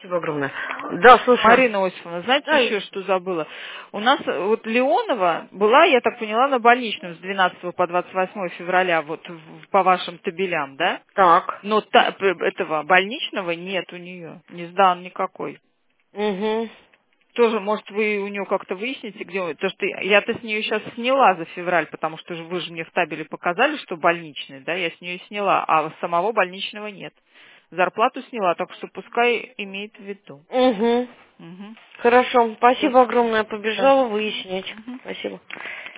Спасибо огромное. Да, слушаю. Марина Осиповна, знаете Да, еще, что забыла? У нас вот Леонова была, я так поняла, на больничном с 12 по 28 февраля, вот по вашим табелям, да? так. Но этого больничного нет у нее, не сдан никакой. Угу. Тоже, может, вы у нее как-то выясните, где он. Потому что я-то с нее сейчас сняла за февраль, потому что вы же мне в табеле показали, что больничный, да, я с нее сняла, а самого больничного нет. Зарплату сняла, так что пускай имеет в виду. Угу. Угу. Хорошо. Всё. Спасибо огромное. Да. Побежала выяснить. Мгм. Спасибо.